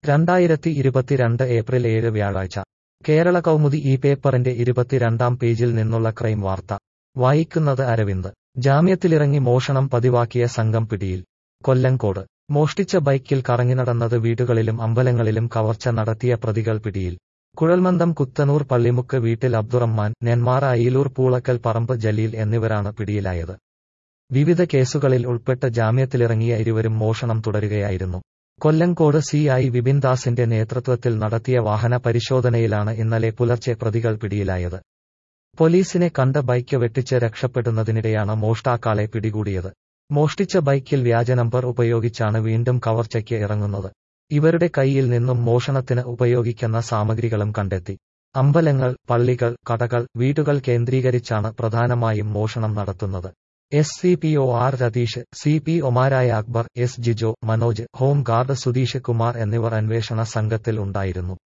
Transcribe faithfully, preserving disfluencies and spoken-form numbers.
രണ്ടായിരത്തി ഇരുപത്തിരണ്ട് ഏപ്രിൽ ഏഴ് വ്യാഴാഴ്ച കേരള കൗമുദി ഈ പേപ്പറിന്റെ ഇരുപത്തിരണ്ടാം പേജിൽ നിന്നുള്ള ക്രൈം വാർത്ത വായിക്കുന്നത് അരവിന്ദ്. ജാമ്യത്തിലിറങ്ങി മോഷണം പതിവാക്കിയ സംഘം പിടിയിൽ. കൊല്ലങ്കോട് മോഷ്ടിച്ച ബൈക്കിൽ കറങ്ങിനടന്നത് വീടുകളിലും അമ്പലങ്ങളിലും കവർച്ച നടത്തിയ പ്രതികൾ പിടിയിൽ. കുഴൽമന്ദം കുത്തനൂർ പള്ളിമുക്ക് വീട്ടിൽ അബ്ദുറഹ്മാൻ, നെന്മാറ അയിലൂർ പൂളക്കൽ പറമ്പ് ജലീൽ എന്നിവരാണ് പിടിയിലായത്. വിവിധ കേസുകളിൽ ഉൾപ്പെട്ട് ജാമ്യത്തിലിറങ്ങിയ ഇരുവരും മോഷണം തുടരുകയായിരുന്നു. കൊല്ലങ്കോട് സി ഐ വിപിൻ ദാസിന്റെ നേതൃത്വത്തിൽ നടത്തിയ വാഹന പരിശോധനയിലാണ് ഇന്നലെ പുലർച്ചെ പ്രതികൾ പിടിയിലായത്. പോലീസിനെ കണ്ട് ബൈക്ക് വെട്ടിച്ച് രക്ഷപ്പെടുന്നതിനിടെയാണ് മോഷ്ടാക്കളെ പിടികൂടിയത്. മോഷ്ടിച്ച ബൈക്കിൽ വ്യാജ നമ്പർ ഉപയോഗിച്ചാണ് വീണ്ടും കവർച്ചയ്ക്ക് ഇറങ്ങുന്നത്. ഇവരുടെ കൈയിൽ നിന്നും മോഷണത്തിന് ഉപയോഗിക്കുന്ന സാമഗ്രികളും കണ്ടെത്തി. അമ്പലങ്ങൾ, പള്ളികൾ, കടകൾ, വീടുകൾ കേന്ദ്രീകരിച്ചാണ് പ്രധാനമായും മോഷണം നടത്തുന്നത്. S C P O R Ratheesh, C P ഒമാരായ Akbar, S Jijo, Manoj, home guard Sudheesh Kumar എന്നിവർ അന്വേഷണ സംഘത്തിൽ ഉണ്ടായിരുന്നു.